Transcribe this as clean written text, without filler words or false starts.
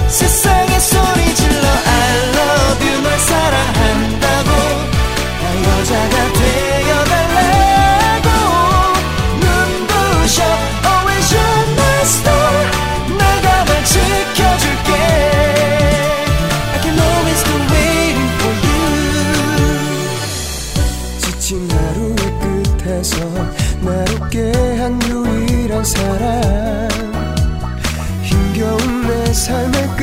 세상에 소리 질러 I love you 널 사랑한다고 나 여자가 되어달라고 눈부셔 Always you're my star 내가 널 지켜줄게 I can always be waiting for you 지친 하루의 끝에서 날 웃게 한 유일한 사람 힘겨운 내 삶의 끝